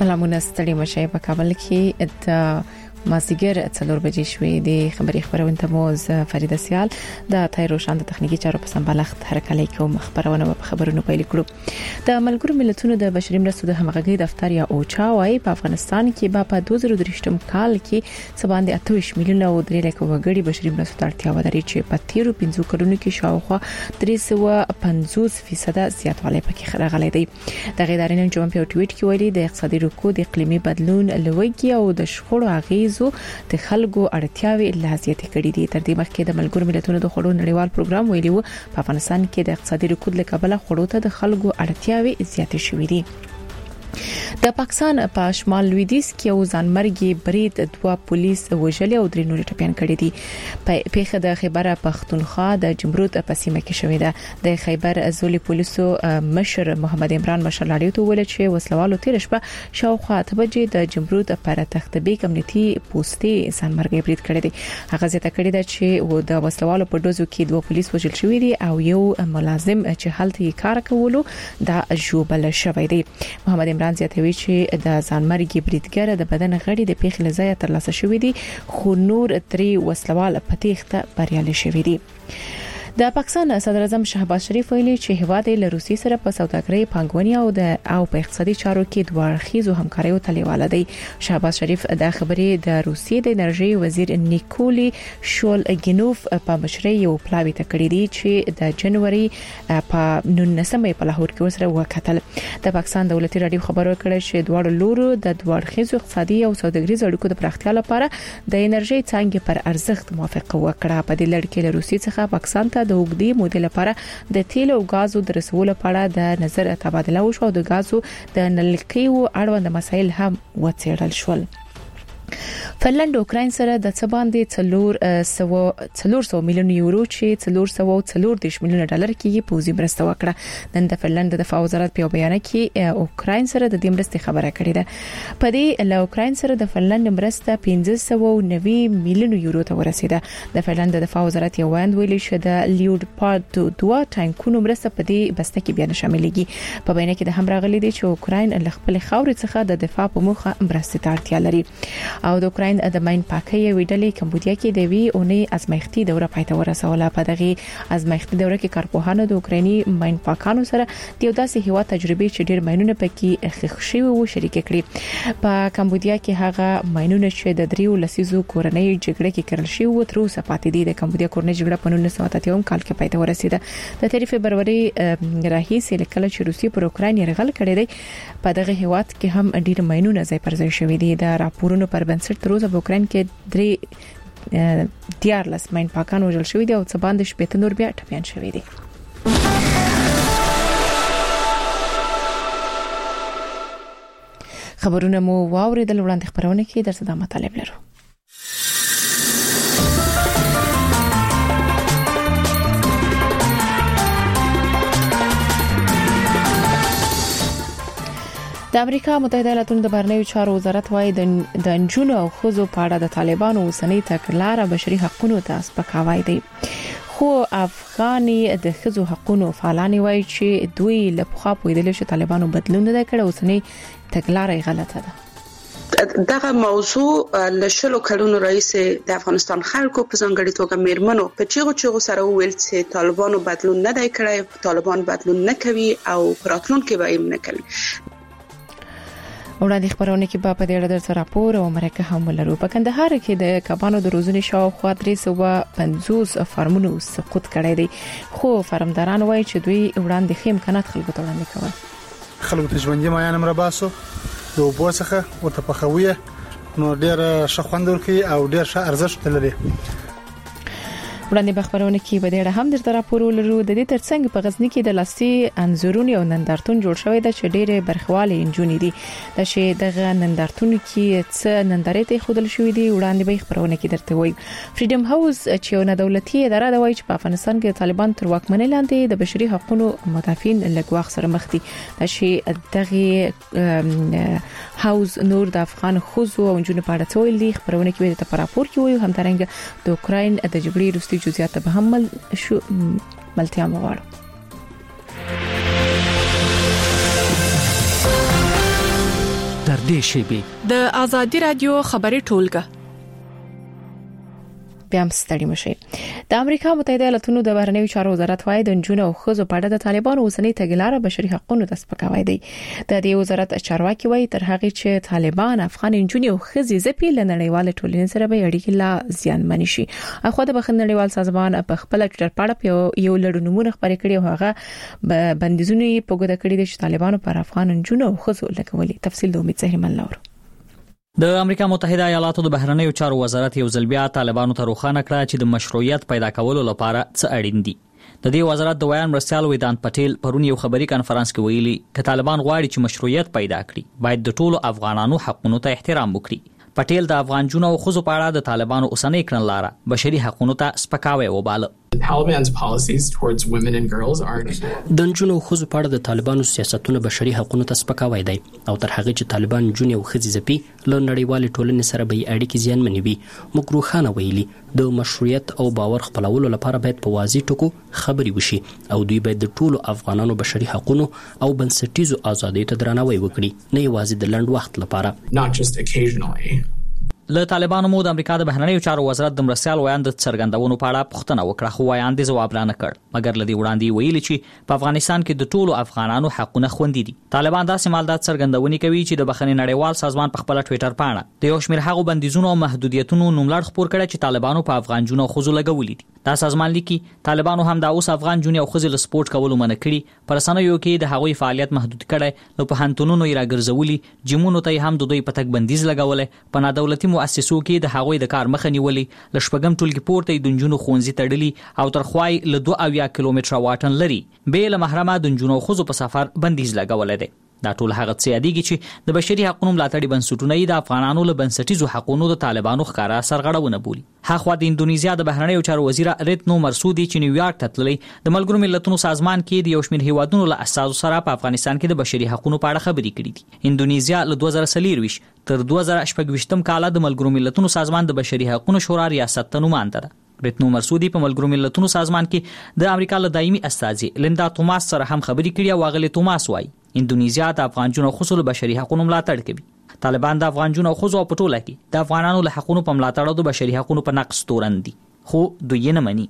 سلامونه ستړي مشه په کابل کې د مازیګر 4 بجې شوې د خبري خبرونه مو فریده سیال د تایرو شاند تخنیکی چارو په سمبالښت هرکلی کوم خبرونه په خبرونو پیل کړو د ملګرو ملتونو د بشري مرستو د همغږي دفتر یا اوچا وايي په افغانستان کې په 2023م کال کې سباندې 28 میلیونه او 3 لک وګړي بشري مرستو ته اړتیا ولري چې په 15 کلونو کې شاوخوا 350% زیاتوالی پکې راغلی دی د غیدارین جوم په ټویټ کې ویلي د اقتصادي رکود اقلیمي بدلون لوګي او د شخړو اغیز د خلکو اړتیاوي لازمي کړې دي تر دې مخکې د ملګرو ملتونو د خړو نړیوال پروګرام ویلي وو په افغانستان کې د اقتصادي رکود لکبله خړو ته د خلکو اړتیاوي زیاتې شوې دي د پاکستان په شمال لویدیځ کې یو ځانمرګي برید 2 پولیس وژلي او 3 نور ټپيان کړي دي په پیښه د خیبر پختونخوا د جمرود په سیمه کې شوې ده د خیبر ازولي پولیسو مشر محمد عمران مشرلاړي ته ویل چې وسلوالو تیر شپه شاوخوا ته بجې د جمرود پر تختبي کمیونټي پوسټي ځانمرګي برید کړی دی هغه زیاته کړی ده چې د وسلوالو په دوزو کې 2 پولیس وژل شوې دي او یو ملازم چې هلته یې کار کولو د جوبل شوی دی محمد عمران زیاتوي چې د ځانمرګي بریدګر د بدن غړي د پیښې لزای تر لاسه شوې دي خو نور 3 وسلوال په تېښته بریالي شوي دي د پاکستان صدر اعظم شهباز شریف ویلي چې هیواد له روسي سره په سوداګرۍ پانګونې او په اقتصادي چارو کې دوه اړخیزو همکاریو ته لیواله دی شهباز شریف د خبرې د روسي د انرژي وزیر نیکولي شولګینوف په مشرۍ یو پلاوی ته کړی دی چې د جنوري په 19مې په لاهور کې وسره وکتل د پاکستان دولتي رادیو خبرو کړی چې دوه لورو د دوه اړخیزو اقتصادي او سوداګریزو اړیکو د پراختیا لپاره د انرژي څنګه پر ارزښت موافقه وکړه په دې لړ کې له روسي څخه پاکستان ته د وګړي مودې لپاره د تیل او غازو د رسولو لپاره د نظر تبادله وشو او د غازو د نلکیو اړوند مسایل هم وڅېړل شول فنلند اوکراین سره د څه باندې 400 میلیون یورو چې 440 میلیون ډالر کې پوزي مرسته وکړه نن د فنلند د دفاع وزارت په بیان کې اوکراین سره د دې مرستې خبره کړې ده په دې له اوکراین سره د فنلند مرسته 1590 میلیون یورو ته ورسیده د فنلند د دفاع وزارت یو ویاند ویلي چې د لیوډپارد 2 ټانکونو مرسته په دې بسته کې بیان شاملېږي په بیان کې د هم راغلي دي چې اوکراین له خپل خاورې څخه د دفاع په موخه مرستې ته اړتیا لري او د اوکراین د ماین پاکي ویډلې کمبودیا کې د وی اونۍ ازمایښتي دوره پاتې ورسوله په دغه ازمایښتي دوره کې کارپوهانو د اوکرایني ماین پاکانو سره د یو داسې هیوا تجربه چې ډیر ماینونه پکې خښ شوی وو شریک کړي په کمبودیا کې هغه ماینونه چې د دریو لسیزو کورنۍ جګړه کې کړل شوی وو تر اوسه پاتې دي د کمبودیا کورنۍ جګړه په 1983 کال کې پاتې ورسیده د 3 فبرवरी راهیسې لکه چې روسي پر اوکراین یرغل کړی دی په دغه هیواد کې هم ډیر ماینونه ځای پر ځای شوی دي د راپورونو پر بنسټ تر اوسه په اوکراین کې 3 ماین پاکان وژل شوی دي او څه باندې شپږ نور بیا ټپيان شوی دي خبرونه مو واوریدل وړاندې خبرونه کې درته د مطالب لرو د امریکا متحده ایالاتونو د بهرنیو چارو وزارت وايي د انجونو او خزو په اړه د طالبانو اوسنۍ تګلارې بشري حقوقو ته سپکاوی دی خو افغاني د خزو حقوقو فعالان وايي چې دوی له پخوا پویدل چې طالبانو بدلون نه کړي اوسنۍ تګلارې غلطه ده دغه موضوع لشلو کلونو رئیس د افغانستان خلکو په ځانګړي توګه میرمنو په چیغو سره ویل چې طالبانو بدلون نه دی کړی طالبان بدلون نه کوي او راتلونکي به یې نه کوي وړاندې خبرونه کې په دې اړه درته راپور او مرکه هم ولرو په کندهار کې د کبانو د روزنې شاوخوا 350 فارمونو سقوط کړی دی خو فارمداران وایي چې دوی وړاندې خیم امکانات خلکو ته وړاندې کوي خلکو ته ژوندۍ مایان مرباسو د وبوسخه ورته پخويه نو ډیر شخوند ورکي او ډیر ښه ارزښت لري وړاندې بخبرونه کې به ډېر هم درته راپور ولرو د دې ترڅنګ په غزنی کې د لاسي انځورونو او نندارتون جوړ شوی د چډيره برخواله انجونی دي د شی دغه نندارتون کې څه نندارې ته خودل شوې دي وړاندې به خبرونه کې درته وایي فریډم هاوس چې یو نه دولتي اداره ده وایي چې په افغانستان کې طالبان تر واکمنۍ لاندې د بشري حقوقو مدافعین لګواخ سره مخ دي د شی دغه هاوس نور د افغان خوځو او انجونی په اړه څه ویل دي خبرونه کې به په راپور کې وایي همدارنګه د اوکراین د جګړې وروستي جزئیات به هم ملتیا مغواړو در نږدې شي. د آزادي رادیو خبري ټولګه بیا هم ستړي مشي. د امریکا متحده ایالاتونو د بهرنیو چارو وزارت وايي د جنونو او خزو په اړه د طالبانو اوسنۍ تګلارې بشري حقوقو ته سپکاوی دی. د دې وزارت چارواکي وايي تر هغه چې طالبان افغان جنونو او خزي زپی لنړیوال ټولنې سره به اړیکې لا زیانمن شي. اخو د بخښنړیوال سازمان په خپل ټوئیټر پاڼه یو لړنومونه خبرې کړي او هغه بندیزونه په ګوته کړی دي چې طالبانو پر افغان جنونو او خزو لګولي. تفصیل د امید زهرمن لور. د امریکا متحده ایالاتو د بهرنیو چارو وزارت یو ځل بیا طالبانو ته روښانه کړه چې د مشروعیت پیدا کولو لپاره څه اړین دي. د دې وزارت د ویان مرستیال ویدان پټیل پرون یو خبري کانفرنس کې ویلي چې طالبان غواړي چې مشروعیت پیدا کړي باید د ټولو افغانانو حقوقو ته احترام وکړي. پټیل د افغان جنونو او خزو په اړه د طالبانو اوسنۍ کړنلاره بشري حقوقو ته سپکاوی وباله. Taliban's policies towards women and girls aren't. د نجونو او ښځو په اړه د طالبانو سیاستونه بشري حقوقو ته سپکاوی دی او تر هغه چې طالبان جنې او ښځې زپي له نړیوال ټولنې سره به اړیکې زیانمنې وي. موږ روښانه ویلي د مشروعیت او باور خپلولو لپاره باید په واضح ټکو خبرې وشي او دوی باید د ټولو افغانانو بشري حقوقو او بنسټیزو آزادیو ته درناوی وکړي، نه یوازې د لنډ وخت لپاره. Not just occasionally. له طالبانو مو د امریکا د بهرنیو چارو وزارت د مرستیال ویان د څرګندونو په اړه پوښتنه وکړه، خو ویان د جواب نه کړ، مګر لدی وړاندې ویلي چې په افغانستان کې د ټولو افغانانو حقونه خوندي دي. طالبان داسې مالدات څرګندونې کوي چې د بخښنې نړیوال سازمان په خپل ټوئیټر پاڼه د یو شمېر هغو بندیزونو او محدودیتونو نوملړ خپور کړی چې طالبانو په افغان جنونو او خزو لګولي دي. دا سازمان لیکي طالبانو هم د اوس افغان جنونو او خزو له سپورت کولو منع کړي، پر رسنیو کې د هغوی فعالیت محدود کړي، نو په هنتونونو یې راګرځولي، جیمونو ته هم د دوی په تک بندیز لګولې، په نادولتي مؤسسو کې د هغوی د کار مخه نیولې، له شپږم ټولګي پورته د جنونو ښوونځي تړلي او تر خوای له 2 کیلومتره واټن لري. به له محرمه د جنونو او خزو په سفر بندیز لګولې ده. دا ټول هغه څه یادېږي چې د بشري حقوقو ملاتړي بنسټونه یې د افغانانو له بنسټیزو حقوقو د طالبانو ښکارا سرغړونه بولي. هغه د اندونیزیا د بهرنیو چارو وزیر ریتنو مرسودي چې نیویارک ته تللی د ملګرو ملتونو سازمان کې د یو شمېر هیوادونو له اساسو سره په افغانستان کې د بشري حقوقو په اړه خبرې کړې دي. اندونیزیا له 2023 تر 2024 کال د ملګرو ملتونو سازمان د بشري حقوقو شورا ریاست ته نماینده ده. ریتنو مرسودي په ملګرو ملتونو سازمان کې د امریکا له دایمي استازي لیندا توماس سره هم خبرې کړې او هغه توماس وايي اندونیزیا د افغان جنونو او خزو بشري حقوقو ملاتړ کوي. طالبان د افغان جنونو او خزو په ټوله کې د افغانانو له حقوقو په ملاتړ او د بشري حقوقو په نقض تورن دي، خو دوی نه مني.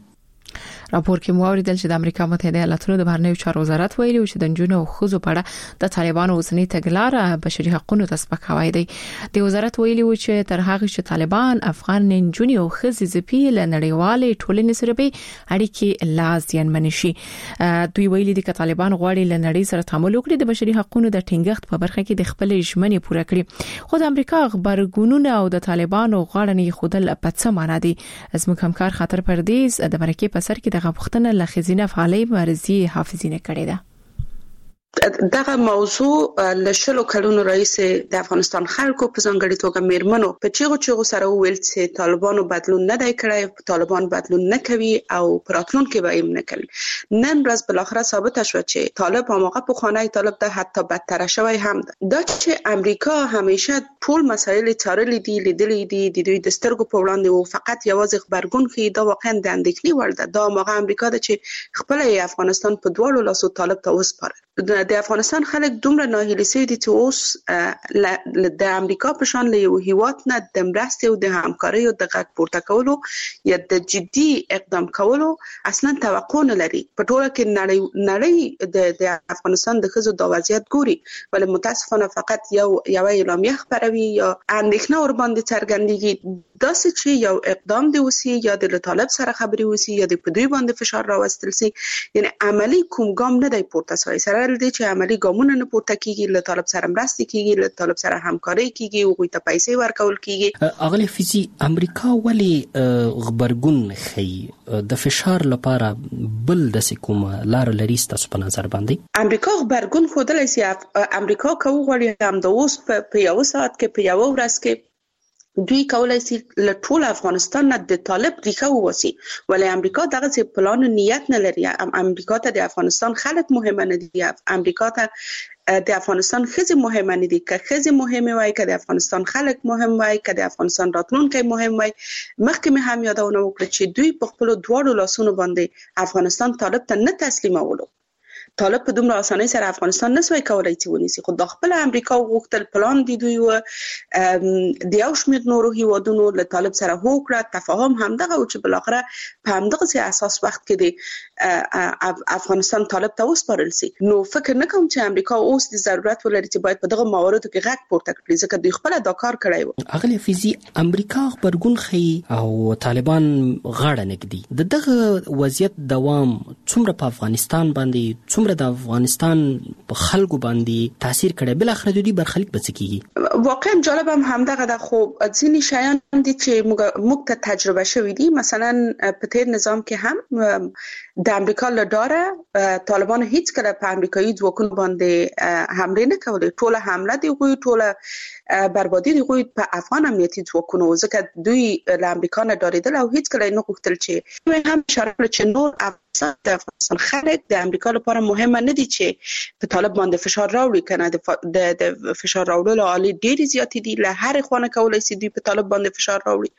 راپور کې موریدل چې د امریکا متحده ایالاتونو د بهرنیو چارو وزارت ویلي چې د جنونو او خزو په اړه د طالبانو اوسنۍ تګلارې بشري حقوقو ته سپکاوی دی. د وزارت ویلي چې تر هغه چې طالبان افغان جنونو او خزي زپی له نړیوالې ټولنې سره به اړیکې لا زیانمن شي. دوی ویلي چې طالبان غواړي له نړۍ سره تعامل وکړي د بشري حقوقو د ټینګښت په برخه کې د خپل ژمنې پوره کړي. خو د امریکا خبرګونونه او د طالبانو غاړنې خودل په څه معنا دي؟ زموږ همکار خاطر پردیس د مرکه په سر کې دغه پوښتنه له خزینه فعالي مرزي حافظینه کړې ده. دغه موضوع له شلو کلونو رئیس د افغانستان خلکو په ځانګړي توګه میرمنو په چیغو سره ویل چې طالبانو بدلون نه دی کړی، طالبان بدلون نه کوي او راتلونکي به یې نه کوي. نن ورځ بل اخر ثابت شو چې طالب هغه په خانه طالب ده، حتی بدتر شوی هم ده. دا چې امریکا همیشه ټول مسایل چارلې دي، لیدلې دي، د دوی د سترګو په وړاندې او فقط یوازې خبرګون خي، دا واقعا د اندېښنې وړ ده. دا هغه امریکا ده چې خپل افغانستان په دواړو لاسو طالب ته وسپاره. د افغانستان خلک دومره ناهیلي شوي دي چې اوس د امریکا په شان له یو هیواد نه د مرستې او د همکارۍ او د غږ پورته کولو یا د جدي اقدام کولو اصلا توقع نه لري. په ټوله کې نړۍ د افغانستان د ښځو د وضعیت ګوري، ولې متاسفانه فقط یو اعلامیه خپروي یا اندېښنه ور باندې څرګندېږي. داسې چې یو اقدام دی وسی یا د طالب سره خبرې وسی یا د په دوی باندې فشار راوستل سي، یعنی عملی کوم ګام نه دی پورته شوی. سره دې چې عملی ګامونه نه پورته کیږي، له طالب سره مرسته کیږي، له طالب سره همکاري کیږي او غوښته پیسې ورکول کیږي. اغلی فیزي امریکا ولی خبرګون خي د فشار لپاره بل د کومه لار لري تاسو په نظر باندې؟ امریکا خبرګون خودلای سي. امریکا کوم غوړي هم د اوس په یو ساعت کې په یو ورځ کې دوی کولای شي له ټول افغانستان نه د طالب ریښه ووسی، ولې امریکا دغه څه پلان او نیت نه لري. امریکا ته د افغانستان خلک مهمه نه دي، امریکا ته د افغانستان ښځې مهمه نه دي. که ښځې مهمه وای، که د افغانستان خلک مهم وای، که د افغانستان راتلونکی مهم وای، مخکې مې هم یادونه وکړه چې دوی په خپل دواړو لاسونو باندې افغانستان طالب ته نه تسلیمولو. طالب په دومره اسانۍ سره افغانستان نسوي کولای چې ونیسي. خو د خپل امریکا غوښتل پلان دی دوی و د یو شمېر نورو هیوادونو له طالب سره هوکړه تفاهم همدغه او چې بلاخره په همدغه اساس وخت کې د افغانستان طالب ته وسپارل سي. نو فکر نه کوم چې امریکا اوس د ضرورت ولري چې باید په دغه مواردو کې غږ پورته کړي ځکه دوی خپل دا کار کړی و. اغلی فیزی امریکا خبرګون خي او طالبان غاړه نګدي د دغه وضعیت دوام څومره په افغانستان باندې څومره د افغانستان په خلکو باندې تاثیر کړي بل اخر دوی برخلیک بچکیږي. واقعا جالب هم همدغه د خو ځینی شیان دي چې موږ ته تجربه شوې دي. مثلا په تیر نظام کې هم د امریکا له ډاره طالبان هیڅ کله په امریکایي ځواکونو باندې حمله نه کولې. ټوله حمله دی ټوله بربادي دی په افغان امنیتي ځواکونو ځکه دوی له امریکا نه ډارېدل او هیڅ کله نه غوښتل چې دوی هم اشاره چې نور د افغانستان خلک د امریکا لپاره مهمه نه دي چې په طالب باندې فشار راوړي کنه د فشار راوړلو عالی ډېر زیات دي له هر خوانه کولای سي دوی په طالب باندې فشار راوړي.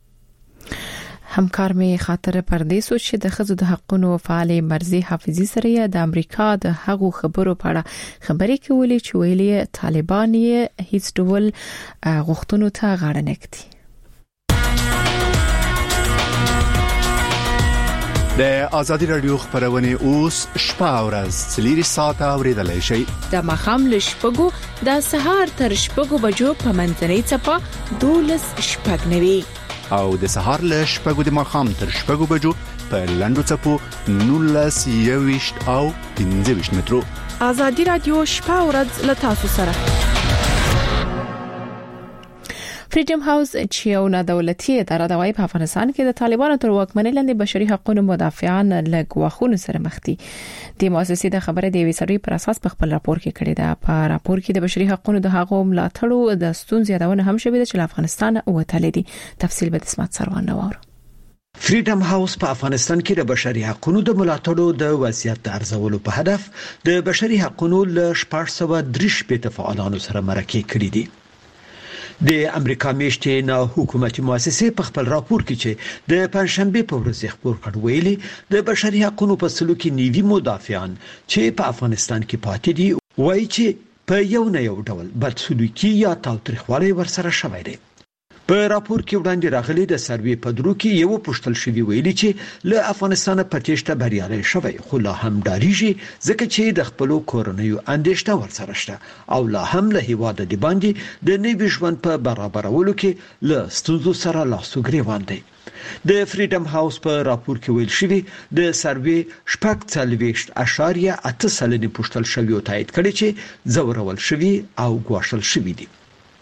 همکار می خاطر پردیس او چې د خزو د حقونو فعال مرزي حافظي سره د امریکا د هغو خبرو په اړه خبرې کولې چې ویلي طالبان یې هیڅ ډول غوښتنو ته غاړه نه کړي. د آزادي رادیو خبرونه اوس شپه او ورځ 3 ساعته اوریدلای شئ. د مخام له شپږو د سهار تر شپږو بجو په منځنۍ چپه 12 شپږ نوي او د سهار له شپږو د مخام تر شپږو بجو په لندو چپو 19 21 او 15 مترو. آزادي رادیو شپه او ورځ له تاسو سره. فریډم هاوس چې یو نه دولتي اداره د په افغانستان کې د طالبانو تر واکمنۍ لاندې بشري حقوقو مدافعان له غواخونو سره مخ دي. د مؤسسې د خبره د ویسري پر اساس په خپل راپور کې کړی دا. په راپور کې د بشري حقوقو د هغو ملاتړو د ستونزې یادونه هم شوې ده چې افغانستان وتلې دي. تفصیل به د اسمت سروان نوور. فریډم هاوس په افغانستان کې د بشري حقوقو د ملاتړو د وضعیت د ارزولو په هدف د بشري حقوقو له 430 فعالانو سره مرکه کړې دي. د امریکا میشتې نه حکومتي مؤسسې په خپل راپور کې چې د پنځشنبه په ورځ خبر کړ ویلي د بشري حقوقو په سلوک کې نیوي مدافعان چې په افغانستان کې پاتې دي وایي چې په یو نه یو ډول بدسلوکي یا تاوتریخوالی ورسره شوی دی. په راپور کې وړاندې راغلي د سروې په درو کې یو پوښتل شوی ویلي چې له افغانستان په تېښته بریالي شوی خو لا هم ډاریږي ځکه چې د خپل کورنیو اندېښنه ورسره شته او لا هم له هیواد د باندې د نوي ژوند په برابرولو کې له ستونزو سره لاس او ګریوان دی. د فریډم هاوس په راپور کې ویل شوی د سروې 4.8 سلنې پوښتل شوی او تایید کړي چې زورول شوی او ګواښل شوی دي.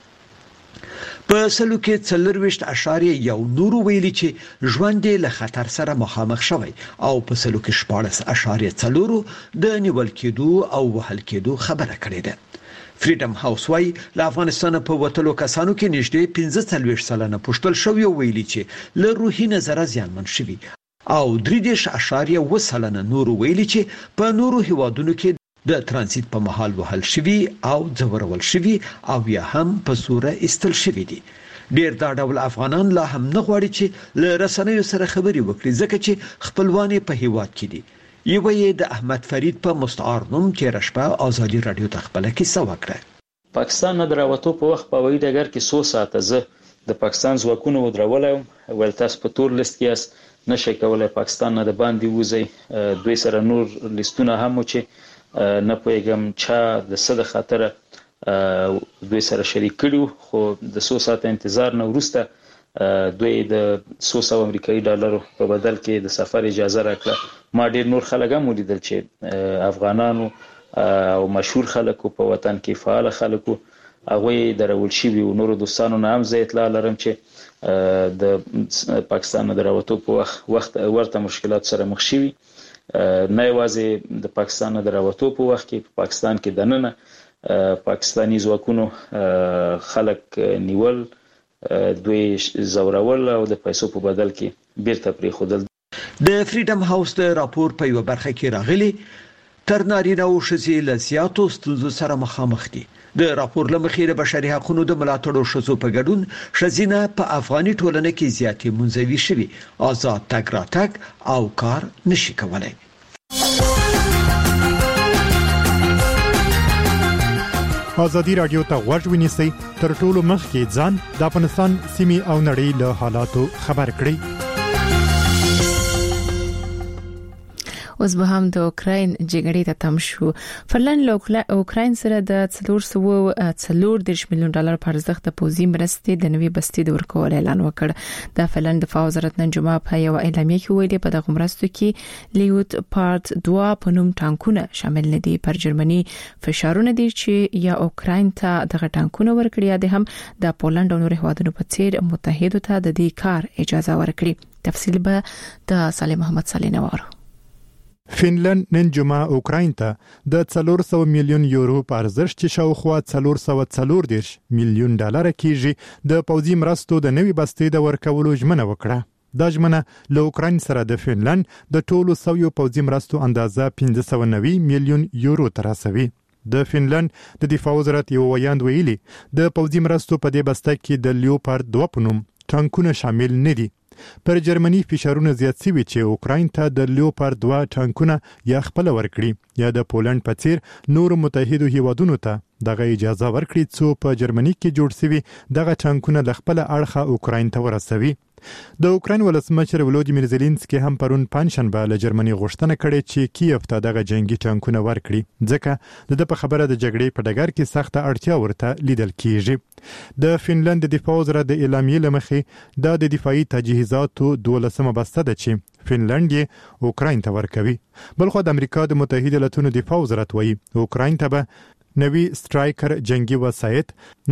په سلو کې 4.1 نور ویلي چې ژوند له خطر سره مخامخ شوی او په سلو کې 14.4 د نیول کېدو او وهل کېدو خبره کړې ده. فریډم هاوس وايي له افغانستان په وټلو کسانو کې نږدې 45 سلنه پوښتل شوی ویلي چې له روحي نظر زیانمن شوی او 3.8 سلنه نور ویلي چې په نورو هیوادونو کې د ترانزیت په محل وهل شوی او ځورول شوی او یا هم په صوره استل شوی دي. ډیر دا ډول افغانان لا هم نه غواړي چې له رسنیو سره خبري وکړي ځکه چې خپلوان په هیواد کې دي. یو یې د احمد فرید په مستعار نوم چې رشبه آزادي رادیو ته خپل کیسه وکړه. پاکستان نه دراوته په وخت په وای دګر کې 100 ساعته زه د پاکستان ځواکونو ودرولم ول تاسو په تور لیست کې نشي کولای پاکستان نه د باندې وځي. دوی سره نور لیستونه هم چې نه پوهیږم چې د صد خاطر دوی سره شریک کړو خو د 100 ساعت انتظار نه ورسته دوی د 100 امریکایي ډالرو په بدل کې د سفر اجازه راکړه. ما ډیر نور خلک هم ولیدل چې افغانانو او مشهور خلکو په وطن کې فعال خلکو هغه درول شي او نور دوستانو نه هم زه اطلاع لرم چې د پاکستان دراوتو په وخت ورته مشکلات سره مخ شي. نه یوازې د پاکستان دراوتو په وخت کې په پاکستان کې دننه پاکستانی ځواکونو خلک نیول دوی زورول او د پیسو په بدل کې بیرته پرې خودل. د فریډم هاوس د راپور په یو برخه کې راغلي تر نارینه او ښځې له زیاتو ستونزو سره مخامخ دي. د راپور لمخې د بشري حقوقو د ملاتړو ښځو په ګډون ښځینه په افغاني ټولنه کې زیاتې منځوي شوي آزاد تګ راتګ او کار نشي کولای. ازادي رادیو ته غوږ ونیسئ تر ټولو مخکې ځان د افغانستان سیمې او نړۍ له حالاتو خبر کړئ. اوس به هم د اوکراین جګړې ته تم شو. فنلند له اوکراین سره د 440 میلیون ډالر په ارزښت د پوځي مرستې د نوې بستې د ورکول اعلان وکړ. د فنلند دفاع وزارت نن جمعه په یو اعلامیه کې ویلي په دغه مرستو کې لیوت پارت 2 په نوم ټانکونه شامل نه دي. پر جرمني فشارونه دي چې یا اوکراین ته دغه ټانکونه ورکړي یا هم د پولند او نور هیوادونو په څیر متحدو ته د دې کار اجازه ورکړي. تفصیل به د صالح محمد صالح نوارو. فنلند نن جمعه اوکراین ته د 400 میلیون یورو په ارزښت چې شاوخوا 440 میلیون ډالر کېږي د پوځي مرستو د نوې بستې د ورکولو ژمنه وکړه. دا ژمنه له اوکراین سره د فنلند د ټولو سویو پوځي مرستو اندازه 590 میلیون یورو تر رسوي. د فنلند د دفاع وزارت یو ویاند ویلي د پوځي مرستو په دې بسته کې د لیوپارد 2 په نوم ټانکونه شامل نه دي. پر جرمني فشارونه زیات شوي چې اوکراین ته د لیوپارد 2 ټانکونه یا خپل ورکړي یا د پولند په څیر نور متحدو هیوادونو ته دغه اجازه ورکړي چې په جرمني کې جوړ شوي دغه ټانکونه د خپل اړخه اوکراین ته ورسوي. د اوکراین ولسمشر ولودیمیر زيلنسکي هم پرون پنځشنبه له جرمني غوښتنه کړې چې کیف ته دغه جنگي ټانکونه ورکړي ځکه د په خبره د جګړې په ډګر کې سخته اړتیا ورته لیدل کیږي. د فنلند د دفاع وزارت د اعلامیې لمخې د دفاعي تجهیزاتو 12مه بسته ده چې فنلند یې اوکراین ته ورکوي. بلخو د امریکا د متحده ایالاتونو دفاع وزارت وایي اوکراین ته به نوی سټرایکر جنگي وسایط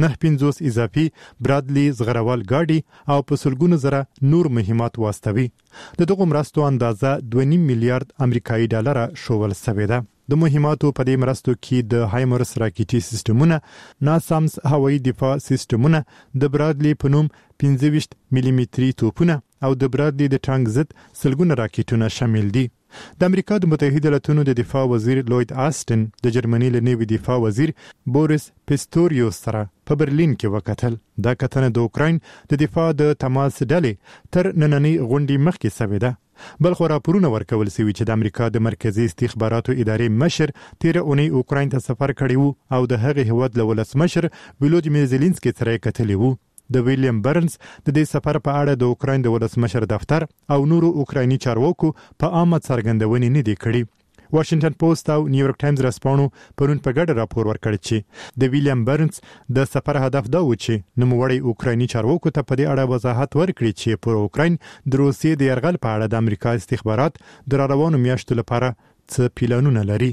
950 اضافي برادلی زغروال ګاډي او په سلګونو زره نور مهمات واستوي. دغه مرستو اندازه 2.5 میلیارډ امریکایي ډالر شوول شوې ده. د مهماتو په دې مرستو کې د هایمرس راکټي سیستمونه، ناسامس هوایي دفاع سیستمونه، د برادلی په نوم 25 ملي متري توپونه او د برادلی د ټانک ضد سلګونه راکټونه شامل دي. د امریکا د متحده ایالاتونو د دفاع وزیر لوید آستن د جرمني له نوي دفاع وزیر بوریس پیستوریوس سره په برلین کې وکتل. دا کتنه د اوکراین د دفاع د تماس ډلې تر نننۍ غونډې مخکې شوې ده. بلخو راپورونه ورکول شوي چې د امریکا د مرکزی استخباراتو ادارې مشر تیر اونۍ اوکراین ته سفر کړی وو او د هغه هیواد له ولسمشر ولودیمیر زيلنسکي سره کتلی وو. د ویلیام برنز د دې سفر په اړه د اوکراین د ولسمشر دفتر او نورو اوکرایني چارواکو په عامه څرګندونې نه دي کړې. واشنگټن پوسټ او نیویارک ټایمز رسپانو پرون په ګډه راپور ورکړ چې د ویلیام برنز د سفر هدف دا و چې نوموړی اوکرایني چارواکو ته په دې اړه وضاحت ورکړي چې پر اوکراین د روسیې د یرغل په اړه د امریکا استخبارات د روانو میاشتو لپاره څه پلانونه لري.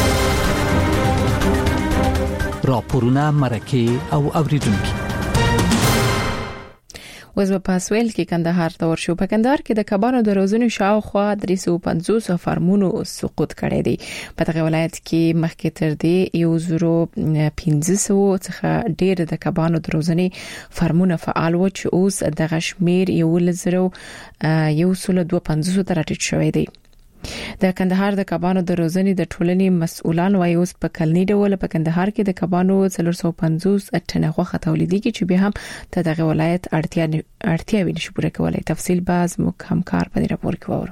راپورونه مرکه او اوریدونکو وز په پاسویل کې کندهار ته ورشو. په کندهار کې د کبانو د روزنې شاوخوا 350 فارمونو سقوط کړی دی. په دغه ولایت کې مخکې تر دې 1500 څخه ډېر د کبانو د روزنې فارمونه فعال و چې اوس دغه شمیر 1150 ته راټیټ شوی دی. د کندهار د کبانو د روزنې د ټولنې مسؤلان وايي اوس په کلنی ډول په کندهار کې د کبانو 450 ټنه غوښه تولیدېږي چې به هم ته دغه ولایت اړتیا نشي پوره کولای. تفصیل باز مو همکار په دې راپور کې وورو.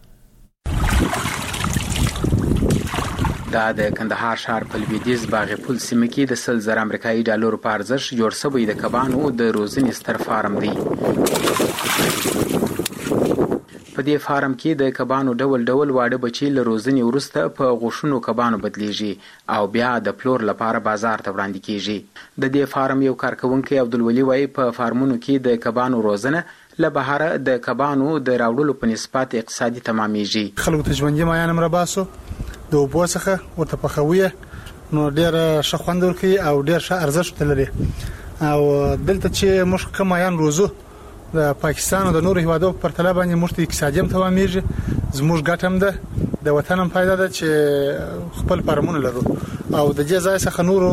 دا د کندهار ښار په لویدیځ باغ پل سیمه کې د 100,000 امریکایي ډالرو په ارزښت جوړ شوی د کبانو د روزنې ستر فارم دی. په دې فارم کې د کبانو ډول واړه بچي له روزنې وروسته په غوښونو کبانو بدلیږي او بیا د پلور لپاره بازار ته وړاندې کیږي. د دې فارم یو کارکونکي عبدالولي وايي په فارمونو کې د کبانو روزنه له بهره د کبانو د راوړلو په نسبت اقتصادي تمامېږي. خلکو ته ژوندۍ مایان مرباسو د اوبو څخه ورته پخوي نو ډېر ښه خوند ورکوي او ډېر ښه ارزښت لري. او دلته چې موږ کوم مایان روزو د پاکستان او د نورو هیوادو په پرتله باندې موږ ته اقتصادي هم تمامېږي. زموږ ګټه هم ده د وطن هم فایده ده چې خپل فارمونه لرو او د دې ځای څخه نورو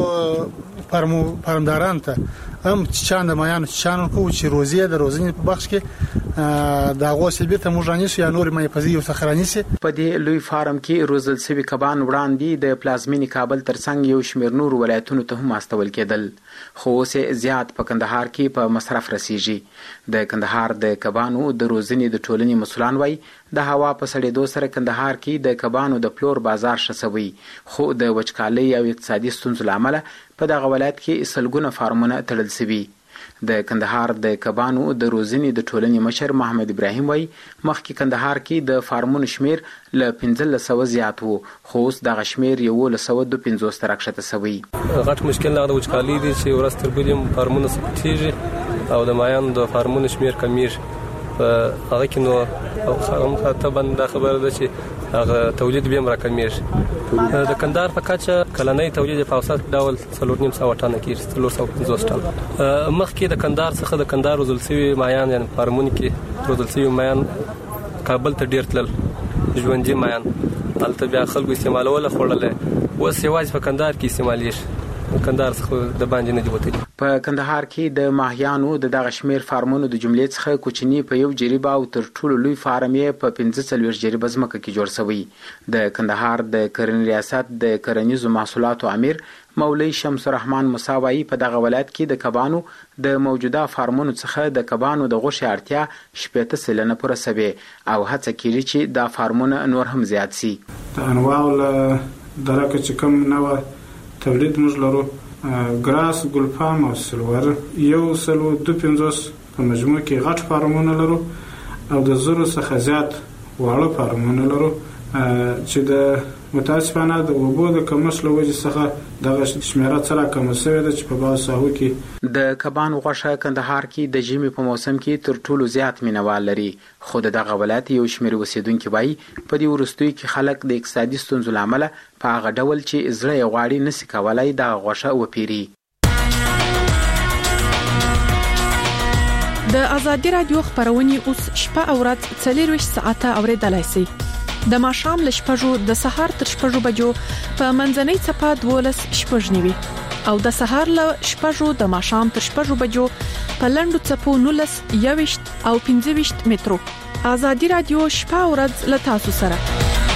فارمداران ته هم چاند مایان چانو کو چې روزي د روزنې په بخش کې دا غوسه بیرته موږ رانیسو یا نور مې پزی او سخرانیسي. په دې لوی فارم کې روزل سوي کبان وړاندې د پلازمینی کابل ترڅنګ یو شمېر نور ولایتونو ته هم استول کېدل، خو اوس زیات په کندهار کې په مصرف رسیږي. د کندهار د کبانو د روزنې د ټولنې مسولان وایي د هوا په سړېدو سره کندهار کې د کبانو د پلور بازار شسوي، خو د وچکالۍ او اقتصادي ستونزو له امله په دغه ولایت کې سلګونه فارمونه تړل سوي. د کندهار د کبانو د روزنې د ټولنې مشر محمد ابراهیم وایي مخکې کندهار کې د فارمونو شمیر له 1500 زیات وو، خو اوس دغه شمیر 1152 ته راکښته سوی. غټ مشکل دا د وچکالۍ دی چې ورځ تر بلې فارمونه سقطېږي او د مایانو د فارمونو شمیر کمیږي. هغه کې نو هم طبعا دا خبره ده چې هغه تولید به هم راکمیږي. د کندهار په کچه کلنۍ تولید په اوسط ډول 4.5 ټنه کېږي، 450 ټنه. مخکې د کندهار څخه د کندهار روزل سوي مایان یعنی فارمونه کې روزل سوي مایان کابل ته ډیر تلل، ژوندۍ مایان هلته بیا خلکو استعمالول خوړل، اوس یوازې په کندهار کې استعمالېږي، کندهار څخه د باندې نه دی وتلی. په کندهار کې د ماهیانو د دغه شمیر فارمونو د جملې څخه کوچنی په یو جریبه او تر ټولو لوی فارم یې په 45 جریبه ځمکه کې جوړ شوی. د کندهار د کرنې ریاست د کرنیزو محصولاتو امیر مولوی شمس الرحمن موسی وایي په دغه ولایت کې د کبانو د موجوده فارمونو څخه د کبانو د غوښې اړتیا 80% پوره سوي او هڅه کیږي چې دا فارمونه نور هم زیات سي. د انواع له درکه چې کوم نوع تولید موږ لرو، ګراس، ګلفام او سلور، 152 په مجموع کې غټ فارمونه لرو او د 1000 څخه زیات واړه فارمونه لرو چې د متاسفانه د اوبو د کمښت له وجې څخه دغه شمیره څرا کمه شوې ده چې په بعضو ساحو کې د کبانو غوښه کندهار کې د ژمي په موسم کې تر ټولو زیات مینوال لري، خو د دغه ولایت یو شمېر اوسیدونکي وایي په دې وروستیو کې خلک د اقتصادي ستونزو له امله په هغه ډول چې زړه یې غواړي نسي کولی دغه غوښه وپیري. د ازادي راډیو خبرونه اوس شپه او ورځ 24 ساعته اوریدلای شئ. د ماښام له 6 د سهار تر 6 بجو په منځنۍ څپه 12 او د سهار له 6 د ماښام تر 6 بجو په لنډو څپو 19 او 15 مترو. ازادي راډیو شپه او ورځ له تاسو سره.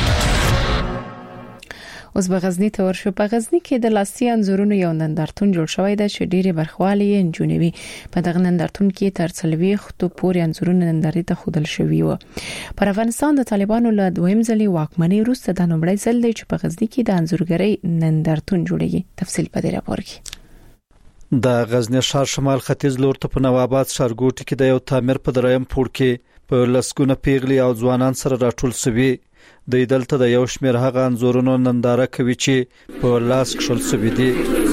اوس به غزنی ته ورشو. په غزنی کې د لاسي انځورونو یو نندارتون جوړ شوی دی چې ډېری برخوالي یې نجونوي. په دغه نندارتون کې تر 40 پورې انځورونه نندارې ته خودل شوی و. پر افغانستان د طالبانو له دویم ځلې واکمنۍ وروسته د نومړی ځل دی چې په غزنی کې د انځورګرۍ نندارتون جوړیږي. تفصیل په دې راپور کې. د غزنی ښار شمال ختیځ لور ته په نواباد ښارګوټي کې د یو تعمیر په دریم پوړ کې په لسګونه پیغلي او ځوانان سره راټول شوي. د دلته د یو شمېر هغه انځورونو ننداره کوي چې په لاس کښل شوي دي.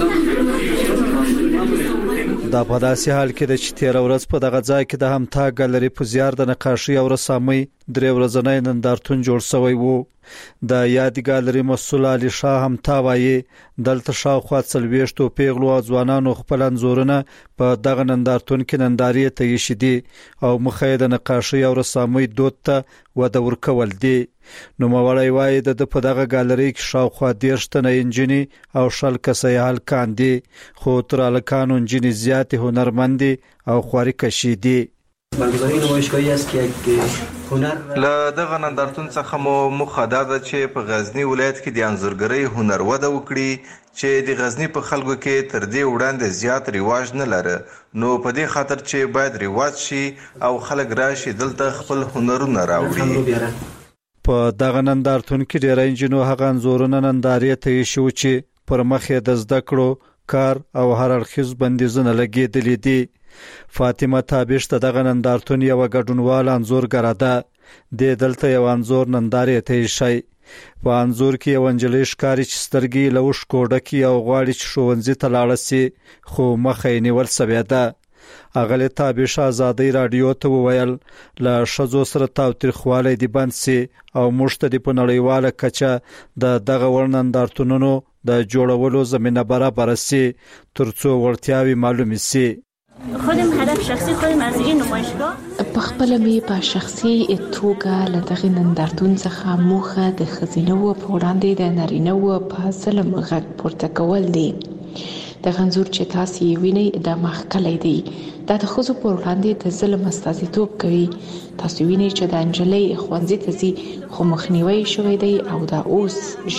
دا په داسې حال کې د چې تیر ورځ په دغه ځای کې د همتا ګالري په زیار د نقاشي او رسامۍ 3 ورځنی نندارتون جوړ شوی وو. د یاد ګالري مسؤل علي شاه همتا وایي دلته شاوخوا 40 پیغلو او ځوانانو خپل انځورونه په دغه نندارتون کې نندارې ته یې شدي او مخه د نقاشي او رسامۍ دود ته وده ورکول دي. نو موړی وایي د په دغه ګالري کې شاوخوا 10 تنه انجینی او شل کسه هلکان دي، خو تر هلکانو انجینی زیات هنرمند او خواري کشي دي. له دغه نندارتون څخه مو مخه دا ده چې په غزنی ولایت کې د انځورګرۍ هنر وده وکړي چې د غزنی په خلکو کې تر دې وړاندې زیات رواج نه لري، نو په دې خاطر چې باید رواج شي او خلک راشي دلته خپل هنرونه راوړي. په دغه نندارتون کې ډېر انجینو هغه انځورونه نندارې ته شو چې پر مخ یې د زده کړو کار او هر اړخیز بندیزونه لګېدلې دي. فاطمه تابش دغه نندارتون یو ګډونوال انځورګره ده. د دلته یو انځور نندارې ته شي. په انځور کې یو انجلۍ ښکاري چې سترګې له وښ کوډکي او غواړي چې ښوونځي ته لاړه شي، خو مخه یې نیول سوې ده. اغلی تابش ازادي رادیو ته وویل له شذو سره تاوتریخوالی دی بند سي او موږ ته د په نړیواله کچه د دغه ورنندارتونونو د جوړولو زمينه برابر سي ترڅو ورتیاوي معلوم سي. خودم هدف شخصی خودم از این نمایشگاه په خپل می په شخصي توګه لدغه نندارتون څخه موخه د خزینه و په وړاندې د نارینه و په ظلم غږ پورته کول دي. د غنزور چې تاسو یې وینئ د مخکلي دی دا د خزو پر وړاندې د ظلم استازیتوب کوي تاسو وینئ چې د انجلۍ خوانځي ته زی خو مخنیوي شوی دی او دا اوس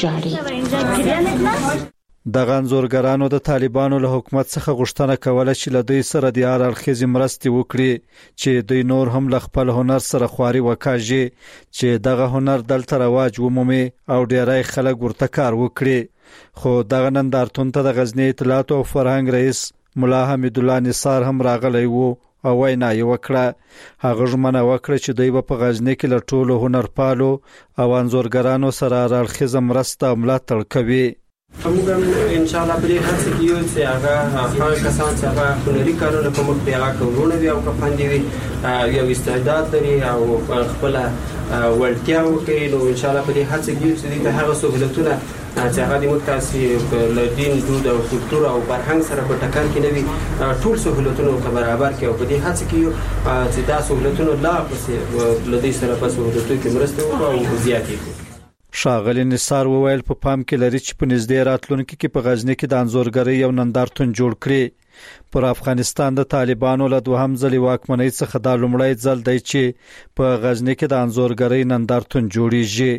ژاړي د غنزورګرانو د طالبانو له حکومت څخه غوښتنه کوله چې له دوی سره د اړخیزې مرستې وکړي چې دوی نور هم له خپل هنر سره خواري وکاږي چې دغه هنر دلته رواج ومومي او ډیری خلک ورته کار وکړي خو دغه نندارتون ته د غزنی اطلاعات او فرهنګ رئیس ملا حمید الله نثار هم راغلی وو او وینا یې وکړه هغه ژمنه وکړه چې دوی په غزنی کې له ټولو هنرپالو او انځورګرانو سره اړخیزه مرسته ملاتړ کوي موږ ان شاء الله په هڅه کې یو چې هغه کسان چې هغه هنري کارونه په مخ کې هغه کورونه وي او کفاندي وي یو استعداد لري او خپل ولټیا وکړي نو ان شاء الله په هڅه کې یو چې د هغه سہولتونه چې هغه د متاسي له دین دود او کلتور او فرهنګ سره په ټکر کې نه وي ټول سہولتونه ته برابر کړي او په دې هڅه کې یو چې دا سہولتونه لا پسې لدی سره په سہولتونو کې مرسته وکړي او زیاتې کړي شاغلی نثار وویل په پام کې لري چې په نږدې راتلونکي کې په غزنی کې د انځورګرۍ یو نندارتون جوړ کړي پر افغانستان د طالبانو له دوهم ځل واکمنۍ څخه د لومړی ځل دی چې په غزنی کې د انځورګرۍ نندارتون جوړیږي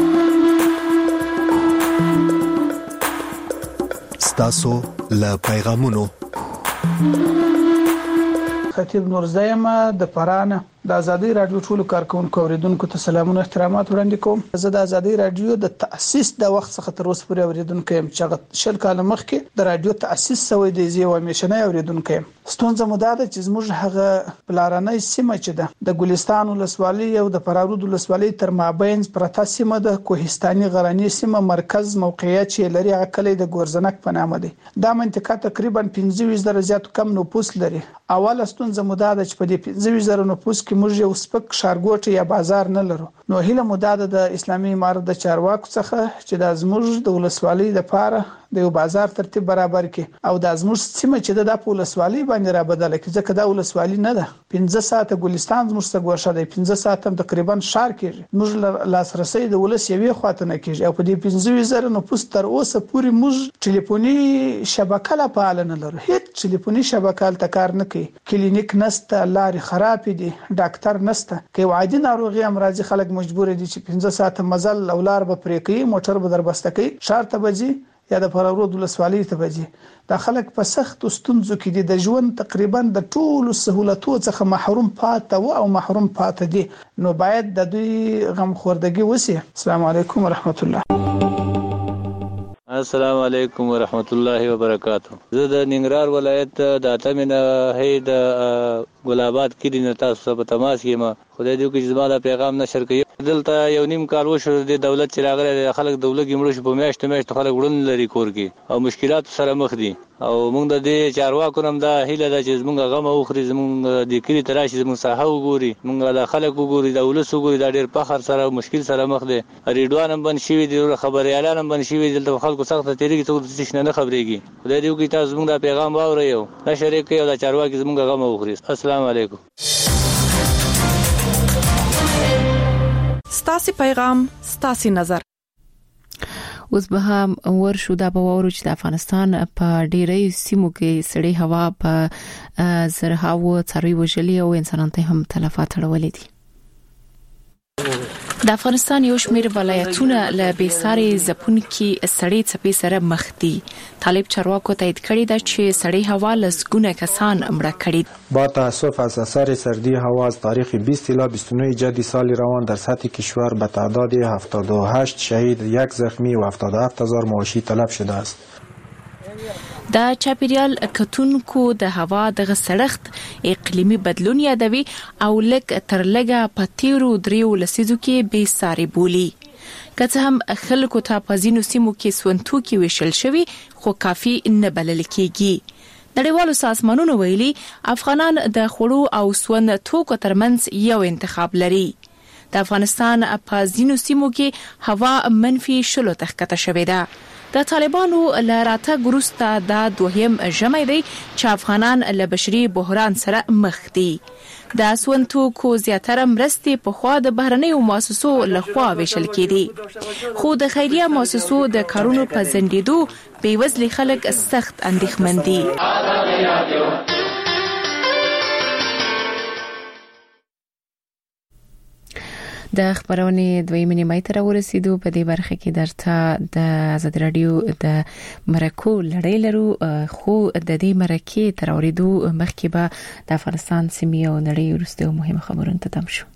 ستاسو له پیغامونو خطیب نورزایم د پرانه د ازادي رادیو ټولو کارکونکو اوریدونکو ته سلامونه احترامات وړاندې کوم زه د ازادي رادیو د تاسیس د وخت څخه تر اوسه پورې اوریدونکو يم چې شل کال مخکې د رادیو تاسیس شوی دی زی و همیشنه اوریدونکو يم ستونزه مو ده چې زموږ هغه بلارانه سیمه چې ده د ګلستان ولسوالۍ او د پرارود ولسوالۍ تر مابین پرته سیمه د کوهستاني غراني سیمه مرکز موقعیت چې لري عقلې د ګورزنک په نامه دی دا منطقه تقریبا 25,000 زیات کم نفوس لري اول ستونزه مو ده چې په دې 25,000 نفوس کې موږ یو سپک شارګوټ یا بازار نه لرو نو هله مداده د اسلامي امارت د چارواکو څخه چې د زموږ د ولسوالۍ د پاره د یو بازار ترتیب برابر کړي او د زموږ سیمه چې د ولسوالۍ باندې را بدل کړي ځکه د ولسوالۍ نه ده 15 ساعته ګلستان زموږ څخه ورشه دی 15 ساعته تقریبا شار کېږي موږ لاسرسي د ولس یوې خواته نه کېږي او په دې 15,000 نفوس تر اوسه پورې موږ ټلیفوني شبکه لا فعال نه لرو هیڅ ټلیفوني شبکه ال تکار نه کوي کلینیک نسته لارې خراب دي ډاکټر نسته کې عادي ناروغي امراضي خلک مجبور دي چې 15 ساعته مزل او لار به پرې کوي موټر به در بسته کوي شار ته بجي یا د پرورود ولسوالۍ ته بجي دا خلک په سخت ستونزو کې دي د ژوند تقریبا د ټولو سہولتو څخه محروم پاتې او محروم پاتې دي نو باید د دوی غمخوردګي وسی السلام علیکم ورحمت الله السلام علیکم ورحمت الله وبرکاته زه د ننګرهار ولایت د اتمنه هید ګلاباد کې د تاسو په تماس یم خدای دې کې زما د پیغام نشر کړي دلته یو نیم کال وشو د دولت چې راغلی خلک دولت کې مړ شو په میاشت خلک وړن لري کور کې او مشکلات سره مخ دي او موږ د دې چارواکو نم دا هیله ده چې موږ غم او خري موږ د کلی تراشي موږ ساحه وګوري موږ د خلک وګوري د ولس وګوري دا ډېر فخر سره مشکل سره مخ دي ریډوان هم بن شي دي خبري اعلان هم بن شي دي خلکو سخت تیریږي څو څه نه خبريږي خدای دې کې تاسو موږ د پیغام واورئ نشر کوي او د چارواکي موږ غم او خري السلام علیکم ستاسي پیغام ستاسي نظر اوس به هم ورشو دا به وورو چې د افغانستان په ډیری سیمو کې سړې هوا په زرهاو څاروي وژلي او انسانان ته هم تلفات اړولې دي د افغانستان یو شمېر ولایتونه له بیساري ځپونکي سړې څپې سره مخ دي طالب چارواکو تایید کړی دا چې سړې هوا لسګونه کسان مړه کړي با تاسف از اثر سردی هوا از تاریخ 20 الی 29 جدی سال روان در سطح کشور به تعداد 78 شهید یک زخمی و 77000 مواشی تلف شده است د چاپیریال کتونکو د هوا د غسړښت اقلیمی بدلون یادوي او لک تر لګه پتیرو دریو لسیزو کې به ساري بولی کته هم خلکو ته پزینو سیمو کې سونتو کې وشل شوی خو کافی نه بلل کېږي نړیوالو سازمانونو ویلي افغانان د خړو او سون توکو ترمنځ یو انتخاب لري د افغانستان په ځینو سیمو کې هوا منفي شلو تخکته شوې ده د طالبانو لراته ګروستا د دوهم ژمي دی چې افغانان له بشري بحران سره مخ دي. د سونتوکو زیاتره مرستې په خوا د بهرنیو مؤسسو لخوا ویشل کېدي، خو د خیریه مؤسسو د کارونو په ځنډېدو بېوزلي خلک سخت اندېښمن دي. د خبرونې دویمه نیمه تر ورسېدو. په دې برخه کې درته د آزاد رادیو د مرکو لړۍ لرو، خو د دې مرکې تر اورېدو مخکې به د افغانستان سیمې او نړۍ وروستیو مهمه خبرونه ته تم شو.